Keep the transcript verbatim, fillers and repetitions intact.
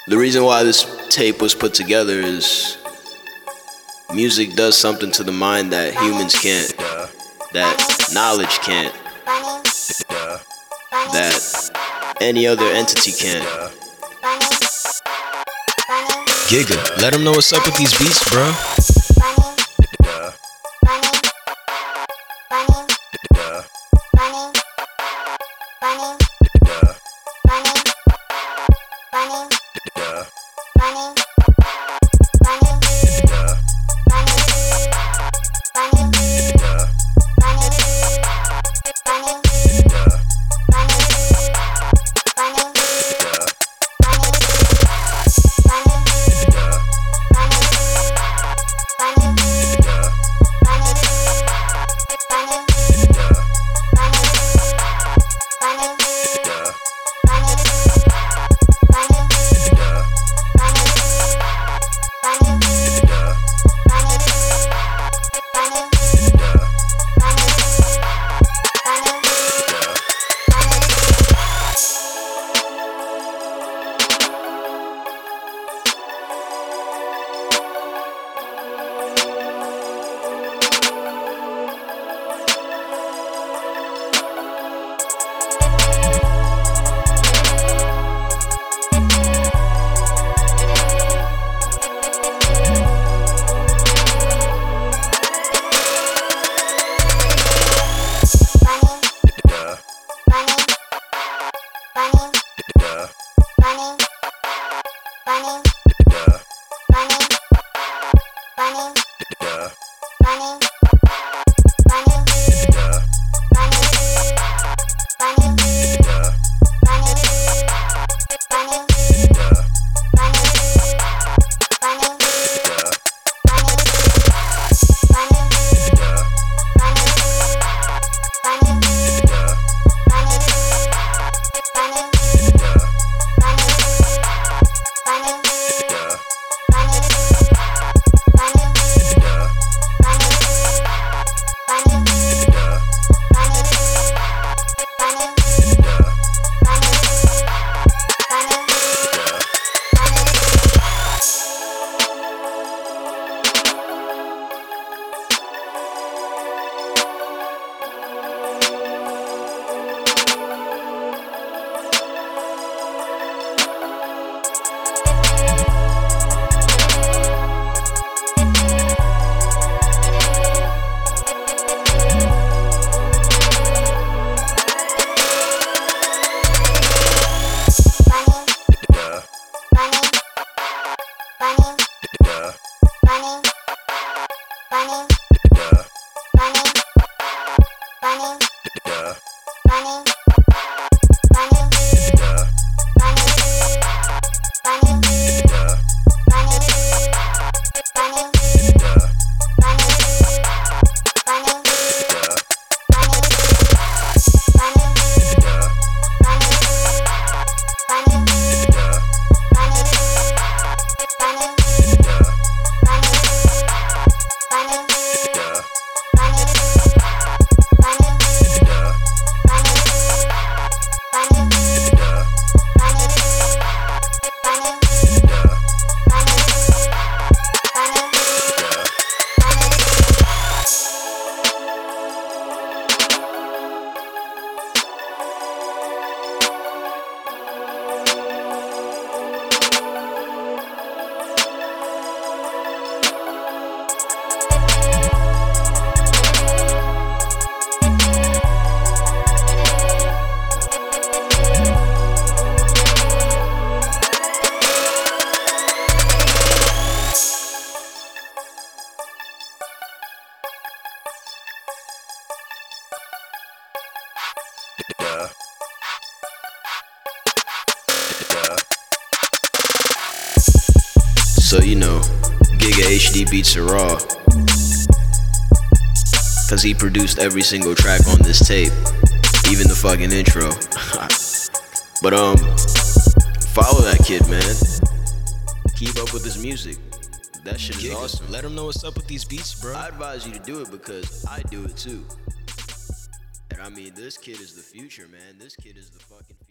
The reason why this tape was put together is music does something to the mind that humans can't, that knowledge can't, that any other entity can't. Giga, let them know what's up with these beats, bro. So you know, Giga H D beats are raw, cause he produced every single track on this tape, even the fucking intro. But um, follow that kid, man. Keep up with his music. That shit is Giga, awesome. Let him know what's up with these beats, bro. I advise you to do it because I do it too. And I mean, this kid is the future, man. This kid is the fucking future.